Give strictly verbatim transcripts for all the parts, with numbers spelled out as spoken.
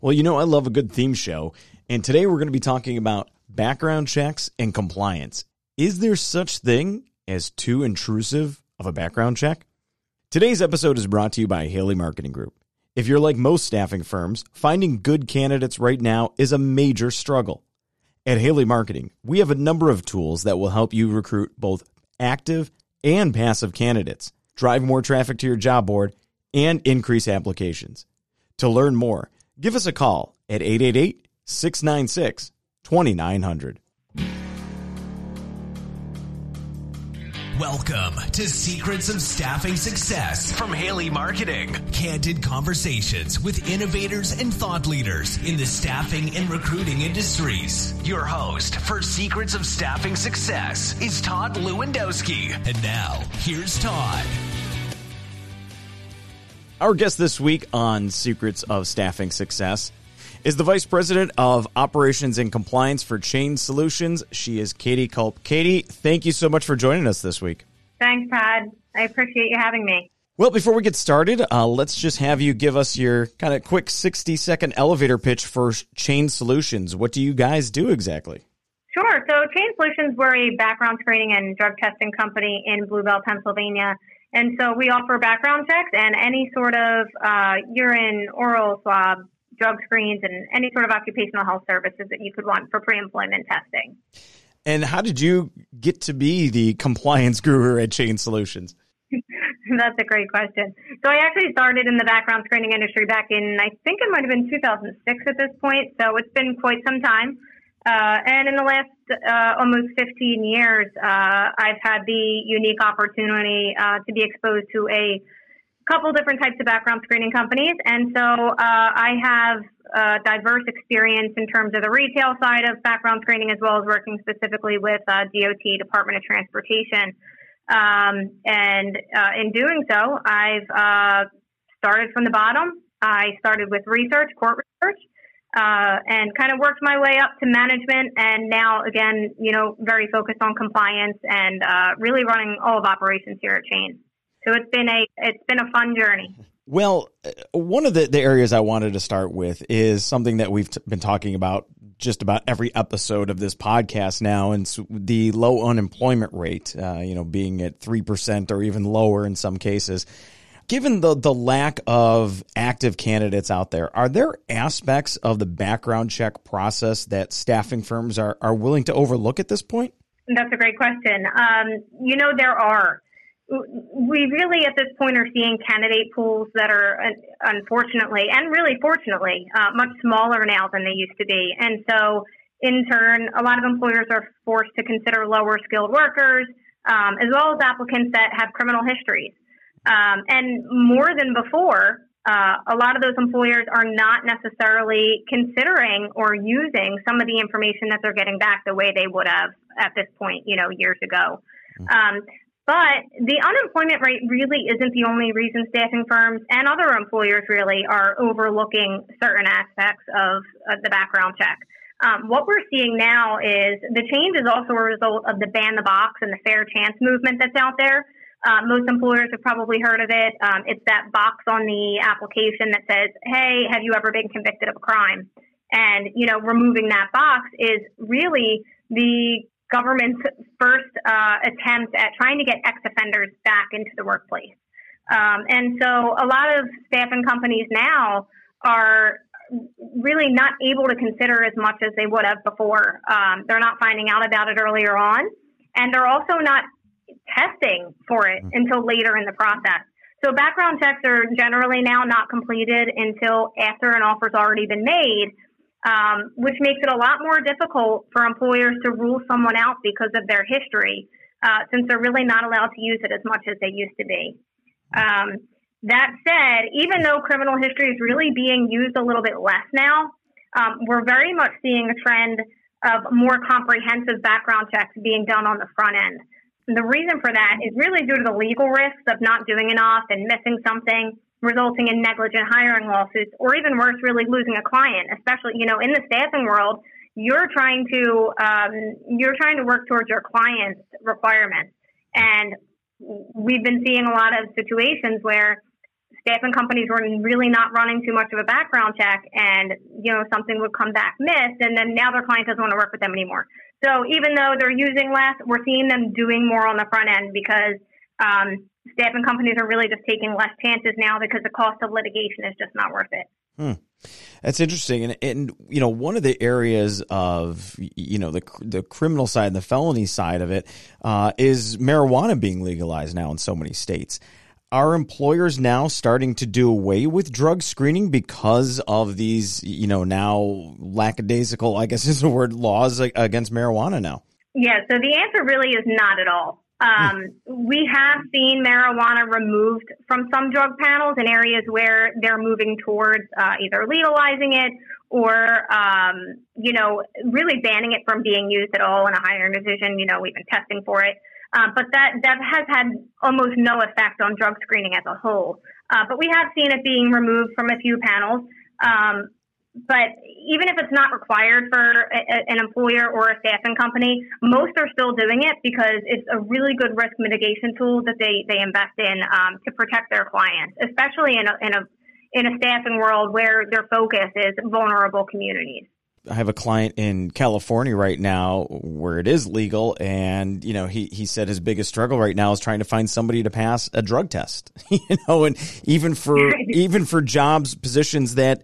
Well, you know, I love a good theme show, and today we're going to be talking about background checks and compliance. Is there such thing as too intrusive of a background check? Today's episode is brought to you by Haley Marketing Group. If you're like most staffing firms, finding good candidates right now is a major struggle. At Haley Marketing, we have a number of tools that will help you recruit both active and passive candidates, drive more traffic to your job board, and increase applications. To learn more, give us a call at eight eight eight, six nine six, two nine zero zero. Welcome to Secrets of Staffing Success from Haley Marketing. Candid conversations with innovators and thought leaders in the staffing and recruiting industries. Your host for Secrets of Staffing Success is Todd Lewandowski. And now, here's Todd. Our guest this week on Secrets of Staffing Success is the Vice President of Operations and Compliance for Chain Solutions. She is Katie Culp. Katie, thank you so much for joining us this week. Thanks, Todd. I appreciate you having me. Well, before we get started, uh, let's just have you give us your kind of quick sixty-second elevator pitch for Chain Solutions. What do you guys do exactly? Sure. So Chain Solutions, we're a background screening and drug testing company in Blue Bell, Pennsylvania. And so we offer background checks and any sort of uh, urine, oral swab, drug screens, and any sort of occupational health services that you could want for pre-employment testing. And how did you get to be the compliance guru at Chain Solutions? That's a great question. So I actually started in the background screening industry back in, I think it might have been two thousand six at this point. So it's been quite some time. Uh, and in the last uh, almost fifteen years, uh, I've had the unique opportunity uh, to be exposed to a couple different types of background screening companies. And so uh, I have uh, diverse experience in terms of the retail side of background screening, as well as working specifically with uh, D O T, Department of Transportation. Um, and uh, in doing so, I've uh, started from the bottom. I started with research, court research. Uh, and kind of worked my way up to management, and now, again, you know, very focused on compliance and uh, really running all of operations here at Chain. So it's been a it's been a fun journey. Well, one of the, the areas I wanted to start with is something that we've t- been talking about just about every episode of this podcast now, and so the low unemployment rate, uh, you know, being at three percent or even lower in some cases. Given the, the lack of active candidates out there, are there aspects of the background check process that staffing firms are, are willing to overlook at this point? That's a great question. Um, you know, there are. We really, at this point, are seeing candidate pools that are, unfortunately, and really fortunately, uh, much smaller now than they used to be. And so, in turn, a lot of employers are forced to consider lower skilled workers, um, as well as applicants that have criminal histories. Um, and more than before, uh, a lot of those employers are not necessarily considering or using some of the information that they're getting back the way they would have at this point, you know, years ago. Um, but the unemployment rate really isn't the only reason staffing firms and other employers really are overlooking certain aspects of, of the background check. Um, what we're seeing now is the change is also a result of the ban the box and the fair chance movement that's out there. Uh, most employers have probably heard of it. Um, it's that box on the application that says, hey, have you ever been convicted of a crime? And, you know, removing that box is really the government's first uh, attempt at trying to get ex-offenders back into the workplace. Um, and so a lot of staffing companies now are really not able to consider as much as they would have before. Um, they're not finding out about it earlier on, and they're also not testing for it until later in the process. So background checks are generally now not completed until after an offer's already been made, um, which makes it a lot more difficult for employers to rule someone out because of their history, uh, since they're really not allowed to use it as much as they used to be. Um, that said, even though criminal history is really being used a little bit less now, um, we're very much seeing a trend of more comprehensive background checks being done on the front end. And the reason for that is really due to the legal risks of not doing enough and missing something, resulting in negligent hiring lawsuits, or even worse, really losing a client. Especially, you know, in the staffing world, you're trying to um, you're trying to work towards your client's requirements, and we've been seeing a lot of situations where staffing companies were really not running too much of a background check, and, you know, something would come back missed, and then now their client doesn't want to work with them anymore. So even though they're using less, we're seeing them doing more on the front end because um, staffing companies are really just taking less chances now because the cost of litigation is just not worth it. Hmm. That's interesting. And, and, you know, one of the areas of, you know, the the criminal side and the felony side of it uh, is marijuana being legalized now in so many states. Are employers now starting to do away with drug screening because of these, you know, now lackadaisical, I guess is the word, laws against marijuana now? Yeah, so the answer really is not at all. Um, we have seen marijuana removed from some drug panels in areas where they're moving towards uh, either legalizing it or, um, you know, really banning it from being used at all in a higher division, you know, even testing for it. Uh, but that, that has had almost no effect on drug screening as a whole. Uh, but we have seen it being removed from a few panels. Um, But even if it's not required for a, an employer or a staffing company, most are still doing it because it's a really good risk mitigation tool that they, they invest in um, to protect their clients, especially in a, in a in a staffing world where their focus is vulnerable communities. I have a client in California right now where it is legal, and you know he he said his biggest struggle right now is trying to find somebody to pass a drug test. You know, and even for even for jobs positions that,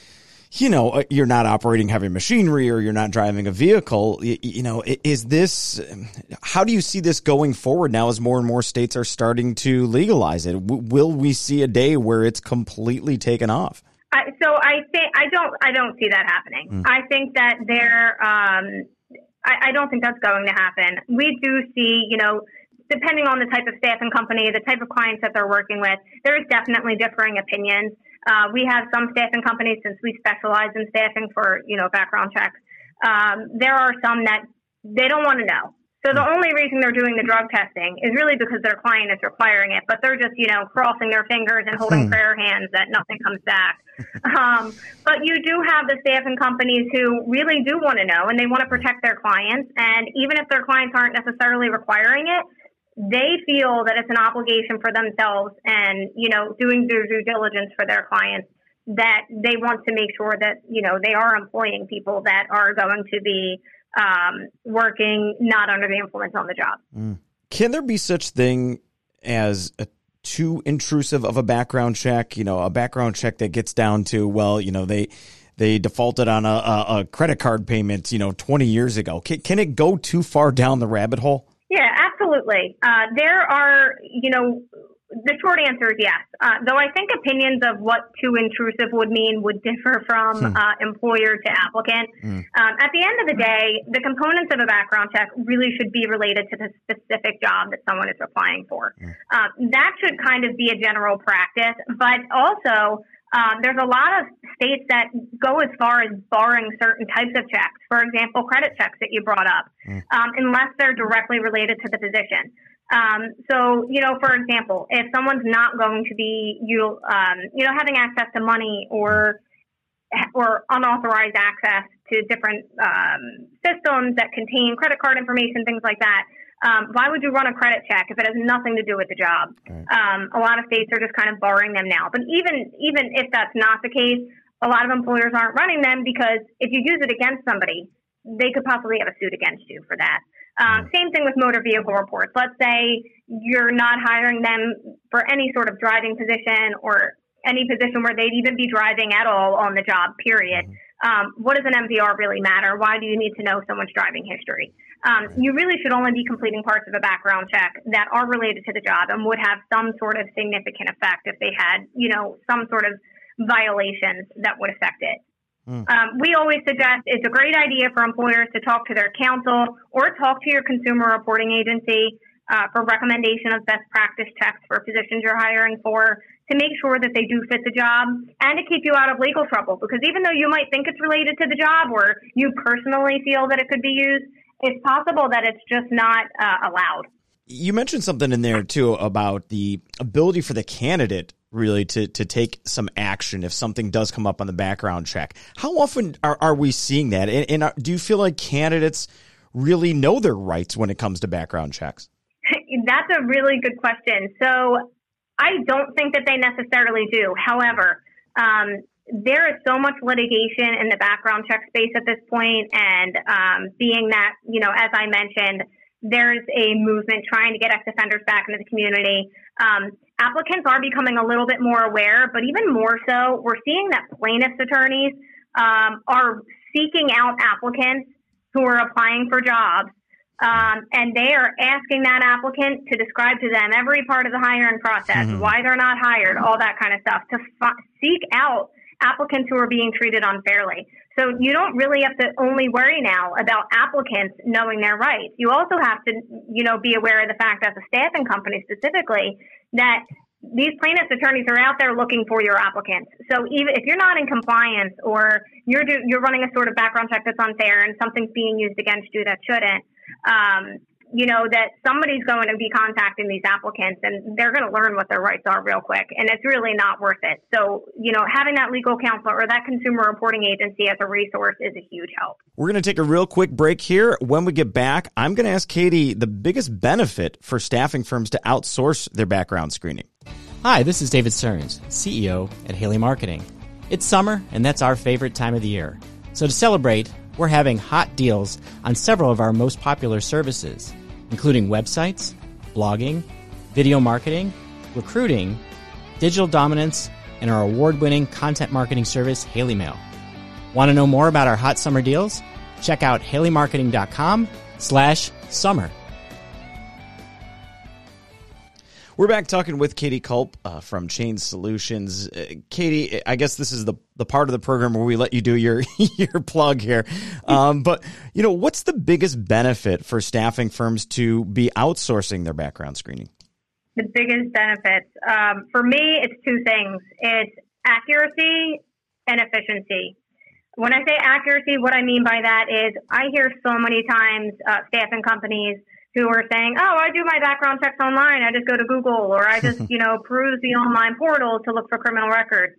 you know, you're not operating heavy machinery or you're not driving a vehicle, you, you know, is this, how do you see this going forward now as more and more states are starting to legalize it? W- will we see a day where it's completely taken off? I, so I think, I don't, I don't see that happening. Mm. I think that there, um, I, I don't think that's going to happen. We do see, you know, depending on the type of staffing company, the type of clients that they're working with, there is definitely differing opinions. Uh, we have some staffing companies, since we specialize in staffing for, you know, background checks. Um, there are some that they don't want to know. So the only reason they're doing the drug testing is really because their client is requiring it, but they're just, you know, crossing their fingers and holding hmm. prayer hands that nothing comes back. Um, but you do have the staffing companies who really do want to know, and they want to protect their clients. And even if their clients aren't necessarily requiring it, they feel that it's an obligation for themselves and, you know, doing their due diligence for their clients, that they want to make sure that, you know, they are employing people that are going to be um, working not under the influence on the job. Mm. Can there be such thing as a too intrusive of a background check? You know, a background check that gets down to, well, you know, they they defaulted on a, a, a credit card payment, you know, twenty years ago. Can, can it go too far down the rabbit hole? Yeah, absolutely. Uh, there are, you know, the short answer is yes. Uh, though I think opinions of what too intrusive would mean would differ from hmm. uh, employer to applicant. Hmm. Um, at the end of the day, the components of a background check really should be related to the specific job that someone is applying for. Hmm. Uh, that should kind of be a general practice, but also Um, there's a lot of states that go as far as barring certain types of checks. For example, credit checks that you brought up, mm. um, unless they're directly related to the position. Um, so, you know, for example, if someone's not going to be, you, um, you know, having access to money or or unauthorized access to different um, systems that contain credit card information, things like that. Um, why would you run a credit check if it has nothing to do with the job? Right. Um, a lot of states are just kind of barring them now. But even even if that's not the case, a lot of employers aren't running them because if you use it against somebody, they could possibly have a suit against you for that. Um, same thing with motor vehicle reports. Let's say you're not hiring them for any sort of driving position or any position where they'd even be driving at all on the job, period. Um, what does an M V R really matter? Why do you need to know someone's driving history? Um, you really should only be completing parts of a background check that are related to the job and would have some sort of significant effect if they had, you know, some sort of violations that would affect it. Mm. Um, we always suggest it's a great idea for employers to talk to their counsel or talk to your consumer reporting agency uh, for recommendation of best practice checks for positions you're hiring for, to make sure that they do fit the job and to keep you out of legal trouble. Because even though you might think it's related to the job or you personally feel that it could be used, it's possible that it's just not uh, allowed. You mentioned something in there, too, about the ability for the candidate really to, to take some action if something does come up on the background check. How often are, are we seeing that? And, and are, do you feel like candidates really know their rights when it comes to background checks? That's a really good question. So I don't think that they necessarily do. However, um, there is so much litigation in the background check space at this point, and um, being that, you know, as I mentioned, there's a movement trying to get ex-offenders back into the community. Um, applicants are becoming a little bit more aware, but even more so, we're seeing that plaintiffs' attorneys um, are seeking out applicants who are applying for jobs, um, and they are asking that applicant to describe to them every part of the hiring process, mm-hmm. why they're not hired, all that kind of stuff, to f- seek out applicants who are being treated unfairly. So you don't really have to only worry now about applicants knowing their rights. You also have to, you know, be aware of the fact as a staffing company specifically that these plaintiffs' attorneys are out there looking for your applicants. So even if you're not in compliance or you're do, you're running a sort of background check that's unfair and something's being used against you that shouldn't, um, you know, that somebody's going to be contacting these applicants and they're going to learn what their rights are real quick. And it's really not worth it. So, you know, having that legal counsel or that consumer reporting agency as a resource is a huge help. We're going to take a real quick break here. When we get back, I'm going to ask Katie the biggest benefit for staffing firms to outsource their background screening. Hi, this is David Stearns, C E O at Haley Marketing. It's summer, and that's our favorite time of the year. So to celebrate, we're having hot deals on several of our most popular services, including websites, blogging, video marketing, recruiting, digital dominance, and our award-winning content marketing service, Haley Mail. Want to know more about our hot summer deals? Check out haleymarketing.com slash summer. We're back talking with Katie Culp uh, from Change Solutions. Uh, Katie, I guess this is the, the part of the program where we let you do your your plug here. Um, but, you know, what's the biggest benefit for staffing firms to be outsourcing their background screening? The biggest benefits, um, for me, it's two things. It's accuracy and efficiency. When I say accuracy, what I mean by that is I hear so many times uh, staffing companies who are saying, oh, I do my background checks online. I just go to Google or I just, you know, peruse the online portal to look for criminal records.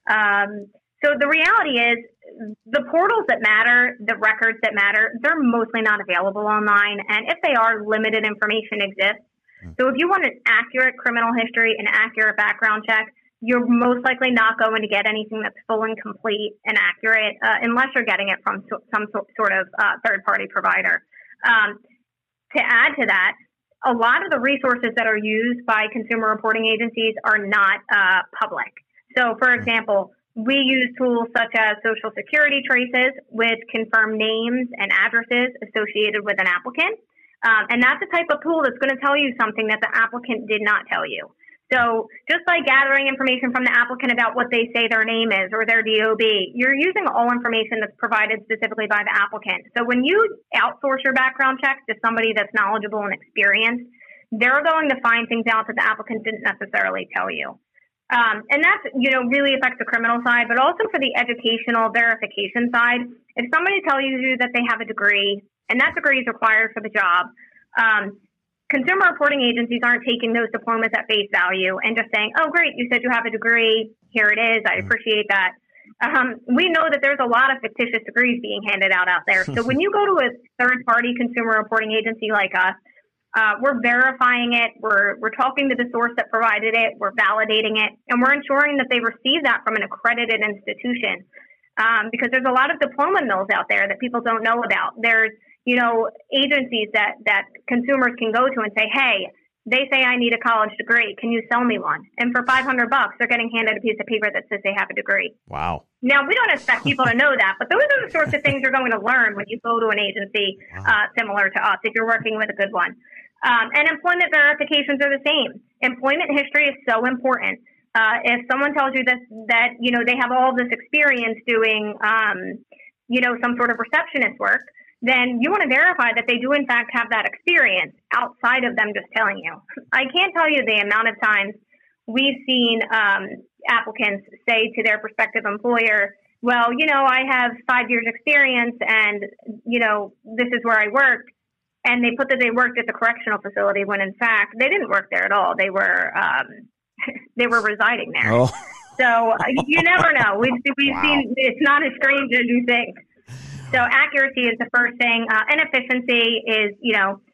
Um, so the reality is the portals that matter, the records that matter, they're mostly not available online. And if they are, limited information exists. So if you want an accurate criminal history, an accurate background check, you're most likely not going to get anything that's full and complete and accurate uh, unless you're getting it from so, some so, sort of uh, third-party provider. Um, To add to that, a lot of the resources that are used by consumer reporting agencies are not uh, public. So, for example, we use tools such as Social Security traces, which confirm names and addresses associated with an applicant. Um, and that's the type of tool that's going to tell you something that the applicant did not tell you. So just by gathering information from the applicant about what they say their name is or their D O B, you're using all information that's provided specifically by the applicant. So when you outsource your background checks to somebody that's knowledgeable and experienced, they're going to find things out that the applicant didn't necessarily tell you. Um, and that's, you know, really affects the criminal side, but also for the educational verification side. If somebody tells you that they have a degree and that degree is required for the job, um, consumer reporting agencies aren't taking those diplomas at face value and just saying, oh, great, you said you have a degree. Here it is. I appreciate that. Um, we know that there's a lot of fictitious degrees being handed out out there. So when you go to a third-party consumer reporting agency like us, uh, we're verifying it. We're we're talking to the source that provided it. We're validating it. And we're ensuring that they receive that from an accredited institution um, because there's a lot of diploma mills out there that people don't know about. There's you know, agencies that, that consumers can go to and say, hey, they say I need a college degree. Can you sell me one? And for five hundred bucks, they're getting handed a piece of paper that says they have a degree. Wow. Now, we don't expect people to know that, but those are the sorts of things you're going to learn when you go to an agency wow. uh, similar to us, if you're working with a good one. Um, and employment verifications are the same. Employment history is so important. Uh, if someone tells you that, that, you know, they have all this experience doing, um, you know, some sort of receptionist work, then you want to verify that they do, in fact, have that experience outside of them just telling you. I can't tell you the amount of times we've seen um, applicants say to their prospective employer, well, you know, I have five years experience and, you know, this is where I worked. And they put that they worked at the correctional facility when, in fact, they didn't work there at all. They were um, they were residing there. Oh. So uh, you never know. We've, we've wow. seen it's not as strange as you think. So accuracy is the first thing, uh, and efficiency is, you know,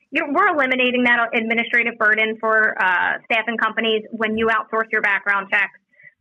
you're, we're eliminating that administrative burden for uh, staffing companies when you outsource your background checks.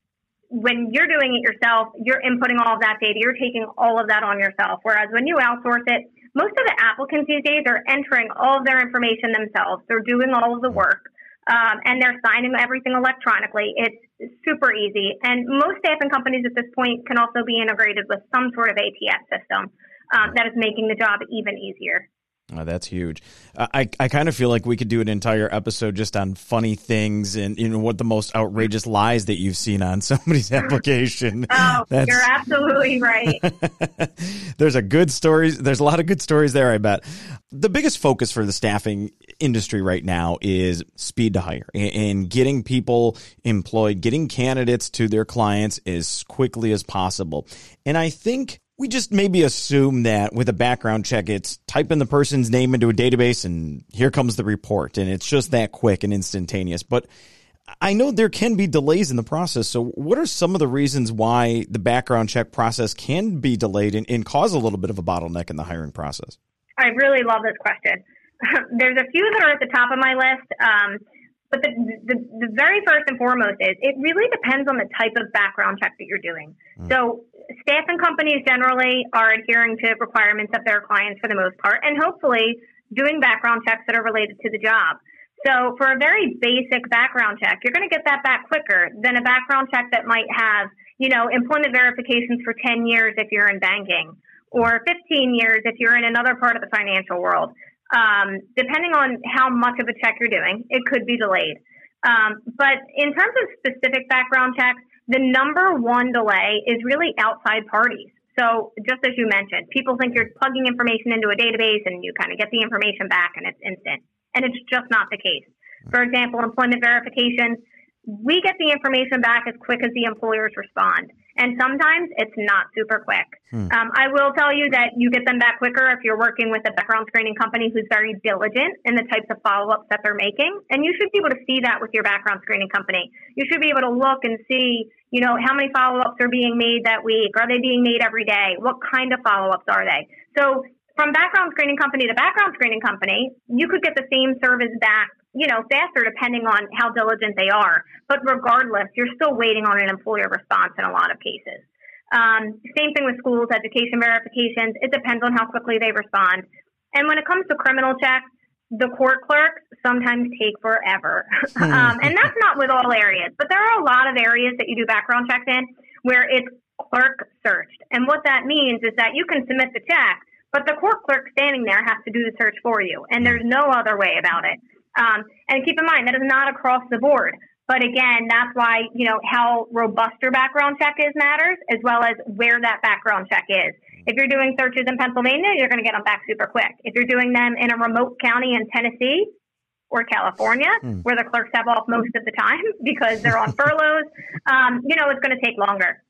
When you're doing it yourself, you're inputting all of that data. You're taking all of that on yourself. Whereas when you outsource it, most of the applicants these days are entering all of their information themselves. They're doing all of the work, um, and they're signing everything electronically. It's super easy. And most staffing companies at this point can also be integrated with some sort of A T S system um, that is making the job even easier. Oh, that's huge. Uh, I, I kind of feel like we could do an entire episode just on funny things and, you know, what the most outrageous lies that you've seen on somebody's application. Oh, that's... you're absolutely right. There's a good stories. There's a lot of good stories there, I bet. The biggest focus for the staffing industry right now is speed to hire and getting people employed, getting candidates to their clients as quickly as possible. And I think we just maybe assume that with a background check, it's type in the person's name into a database and here comes the report. And it's just that quick and instantaneous. But I know there can be delays in the process. So what are some of the reasons why the background check process can be delayed and, and cause a little bit of a bottleneck in the hiring process? I really love this question. There's a few that are at the top of my list. Um, But the, the the very first and foremost is it really depends on the type of background check that you're doing. Mm. So staffing companies generally are adhering to requirements of their clients for the most part, and hopefully doing background checks that are related to the job. So for a very basic background check, you're going to get that back quicker than a background check that might have, you know, employment verifications for ten years if you're in banking, or fifteen years if you're in another part of the financial world. Um, depending on how much of a check you're doing, it could be delayed. Um, but in terms of specific background checks, the number one delay is really outside parties. So just as you mentioned, people think you're plugging information into a database and you kind of get the information back and it's instant. And it's just not the case. For example, employment verification, we get the information back as quick as the employers respond. And sometimes it's not super quick. Hmm. Um, I will tell you that you get them back quicker if you're working with a background screening company who's very diligent in the types of follow-ups that they're making. And you should be able to see that with your background screening company. You should be able to look and see, you know, how many follow-ups are being made that week? Are they being made every day? What kind of follow-ups are they? So from background screening company to background screening company, you could get the same service back, you know, faster depending on how diligent they are. But regardless, you're still waiting on an employer response in a lot of cases. Um, same thing with schools, education verifications. It depends on how quickly they respond. And when it comes to criminal checks, the court clerks sometimes take forever. um, and that's not with all areas, but there are a lot of areas that you do background checks in where it's clerk searched. And what that means is that you can submit the check, but the court clerk standing there has to do the search for you. And there's no other way about it. Um, and keep in mind, that is not across the board. But again, that's why, you know, how robust your background check is matters, as well as where that background check is. If you're doing searches in Pennsylvania, you're going to get them back super quick. If you're doing them in a remote county in Tennessee or California, mm. where the clerks have off most of the time because they're on furloughs, um, you know, it's going to take longer.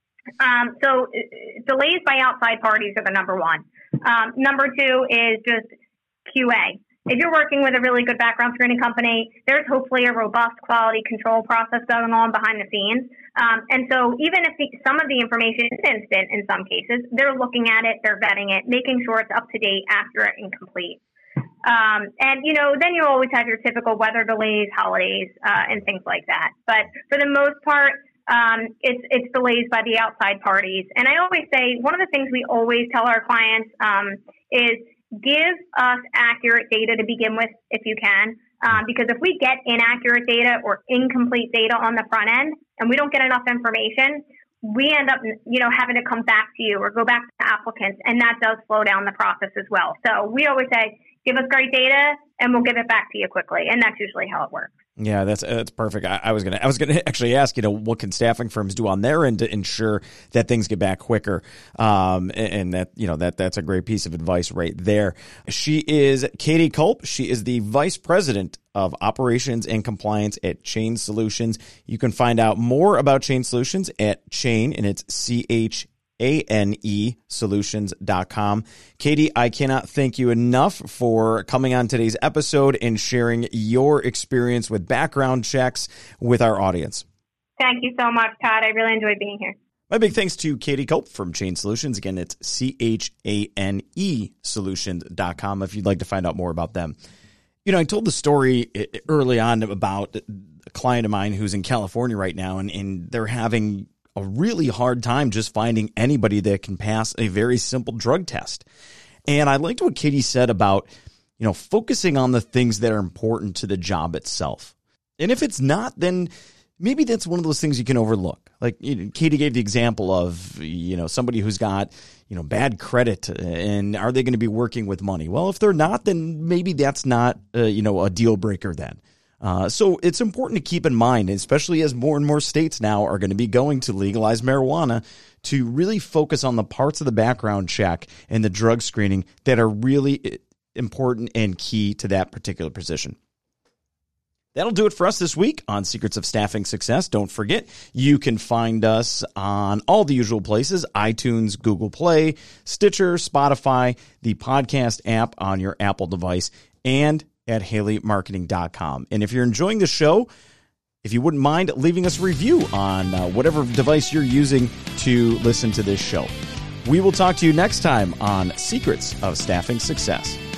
Um, so delays by outside parties are the number one. Um, number two is just Q A. If you're working with a really good background screening company, there's hopefully a robust quality control process going on behind the scenes. Um, and so even if the, some of the information is instant in some cases, they're looking at it, they're vetting it, making sure it's up to date, accurate, and complete. Um, and, you know, then you always have your typical weather delays, holidays, uh, and things like that. But for the most part, um, it's, it's delays by the outside parties. And I always say one of the things we always tell our clients um, is, give us accurate data to begin with if you can, um, because if we get inaccurate data or incomplete data on the front end and we don't get enough information, we end up, you know, having to come back to you or go back to applicants, and that does slow down the process as well. So we always say, give us great data and we'll give it back to you quickly, and that's usually how it works. Yeah, that's that's perfect. I, I was gonna I was gonna actually ask, you know, what can staffing firms do on their end to ensure that things get back quicker? Um, and, and that you know that that's a great piece of advice right there. She is Katie Culp. She is the vice president of operations and compliance at Chain Solutions. You can find out more about Chain Solutions at Chain, and it's C H A N E solutions dot com. Katie, I cannot thank you enough for coming on today's episode and sharing your experience with background checks with our audience. Thank you so much, Todd. I really enjoyed being here. My big thanks to Katie Culp from Chain Solutions. Again, it's C H A N E solutions dot com if you'd like to find out more about them. You know, I told the story early on about a client of mine who's in California right now, and, and they're having a really hard time just finding anybody that can pass a very simple drug test. And I liked what Katie said about, you know, focusing on the things that are important to the job itself. And if it's not, then maybe that's one of those things you can overlook. Like, you know, Katie gave the example of, you know, somebody who's got, you know, bad credit, and are they going to be working with money? Well, if they're not, then maybe that's not, uh, you know, a deal breaker then. Uh, so it's important to keep in mind, especially as more and more states now are going to be going to legalize marijuana, to really focus on the parts of the background check and the drug screening that are really important and key to that particular position. That'll do it for us this week on Secrets of Staffing Success. Don't forget, you can find us on all the usual places: iTunes, Google Play, Stitcher, Spotify, the podcast app on your Apple device, and at haley marketing dot com. And if you're enjoying the show, if you wouldn't mind leaving us a review on uh, whatever device you're using to listen to this show. We will talk to you next time on Secrets of Staffing Success.